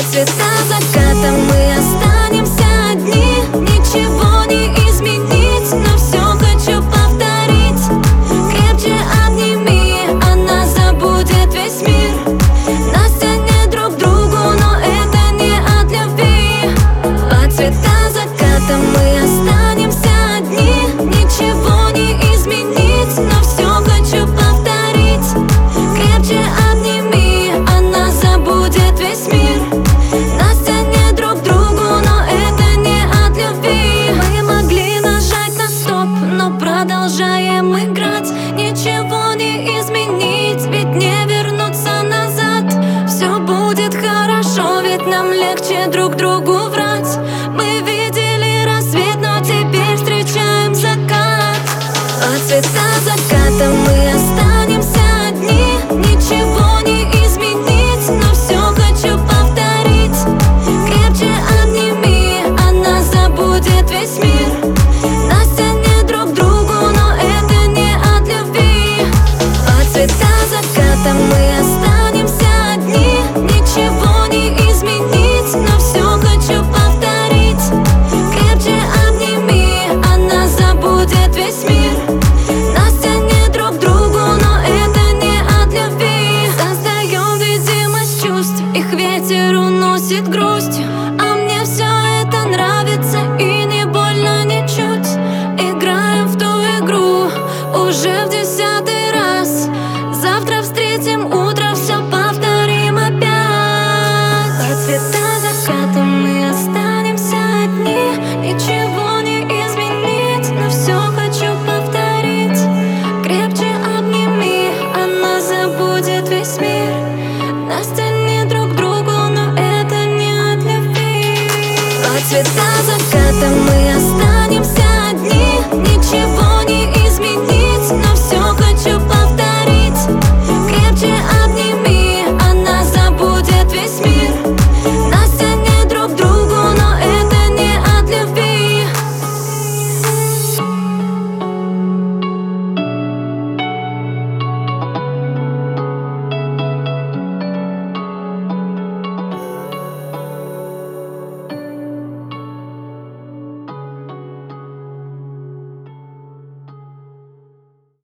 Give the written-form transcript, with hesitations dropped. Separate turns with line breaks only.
цвета заката мы останемся одни. Ничего не изменить, но все хочу повторить. Крепче обними, она забудет весь мир. Нас тянет друг к другу, но это не от любви. Под цвета заката мы останемся одни. Ничего не изменить, но все хочу повторить. Крепче обними, она забудет весь мир. Нас тянет друг к другу, но это не от любви. Мы могли нажать на стоп, но продолжаем играть. Ничего не изменить, ведь не вернуться назад. Все будет хорошо, ведь нам легче друг другу врать. Мы видели рассвет, но теперь встречаем закат. Под цвета заката мы останемся одни. Ничего не изменить, но все хочу повторить. Крепче обними, она забудет весь мир. Нас тянет друг к другу, но это не от любви. Под цвета заката мы останемся одни. Ничего не изменить, но все хочу повторить. Крепче обними, она забудет весь мир. Нас тянет друг к другу, но это не от любви. Создаем видимость чувств, их ветер уносит грусть. А мне все это нравится и не больно ничуть. Играем в ту игру уже в 10-й раз. Завтра встретим утро, все повторим опять. Под цвета заката мы останемся одни. Ничего не изменить, но все хочу повторить. Крепче обними, она забудет весь мир. Нас тянет друг к другу, но это не от любви. Под цвета заката